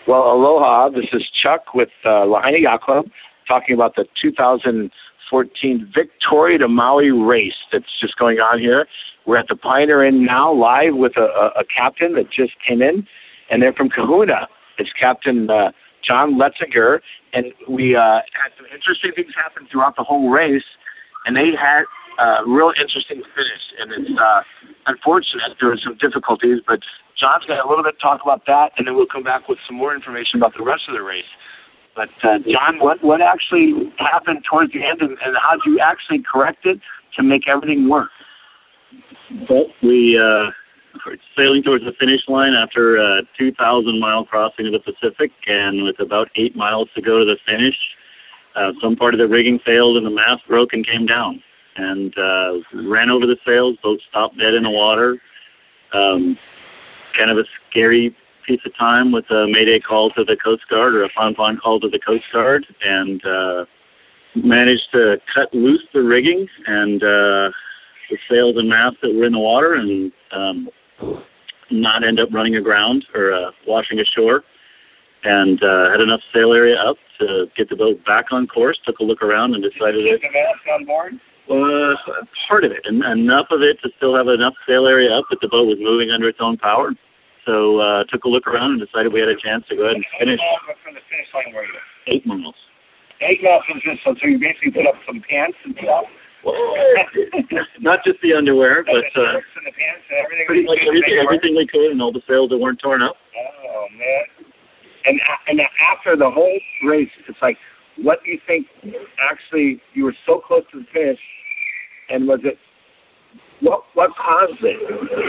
Well, aloha. This is Chuck with Lahaina Yacht Club talking about the 2014 Victoria to Maui race that's just going on here. We're at the Pioneer Inn now, live with a captain that just came in, and they're from Kahuna. It's Captain John Letzinger, and we had some interesting things happen throughout the whole race, and they had a real interesting finish, and it's unfortunate there were some difficulties, but John's going to a little bit talk about that, and then we'll come back with some more information about the rest of the race. But, John, what actually happened towards the end, and how did you actually correct it to make everything work? Well, we were sailing towards the finish line after a 2,000-mile crossing of the Pacific, and with about 8 miles to go to the finish, some part of the rigging failed and the mast broke and came down. And ran over the sails, boat stopped dead in the water. Kind of a scary piece of time with a mayday call to the Coast Guard, or a fawn call to the Coast Guard, and managed to cut loose the rigging and the sails and masts that were in the water, and not end up running aground or washing ashore, and had enough sail area up to get the boat back on course. Took a look around and decided Did you get the mast on board? Part of it, and enough of it to still have enough sail area up that the boat was moving under its own power. So took a look around and decided we had a chance to go ahead and finish. How long from the finish line were you? 8 miles. 8 miles from just so you basically put up some pants and stuff. Not just the underwear, but the shirts and the pants and everything. Pretty much everything we could, and all the sails that weren't torn up. Oh man! And after the whole race, it's like, what do you think? Actually, you were so close to the finish, and was it what caused it?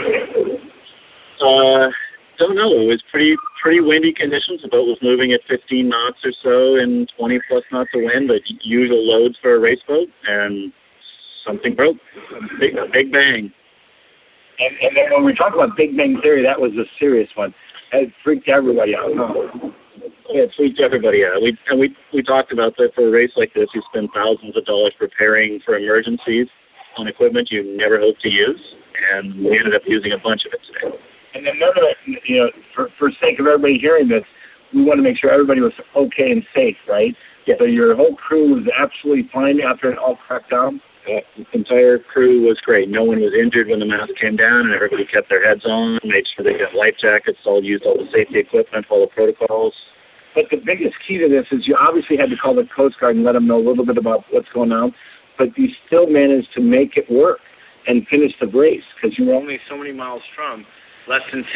Don't know. It was pretty windy conditions. The boat was moving at 15 knots or so and 20 plus knots of wind, but usual loads for a race boat, and something broke. A big bang. And then when we talk about Big Bang Theory, that was a serious one. It freaked everybody out. Huh? Yeah, it freaked everybody out. We talked about that. For a race like this, you spend thousands of dollars preparing for emergencies on equipment you never hope to use, and we ended up using a bunch of it today. And then none of it, for sake of everybody hearing this, we want to make sure everybody was okay and safe, right? Yeah. So your whole crew was absolutely fine after it all cracked down? The entire crew was great. No one was injured when the mast came down, and everybody kept their heads on, made sure they got life jackets, used all the safety equipment, all the protocols. But the biggest key to this is you obviously had to call the Coast Guard and let them know a little bit about what's going on, but you still managed to make it work and finish the race because you were only so many miles from less than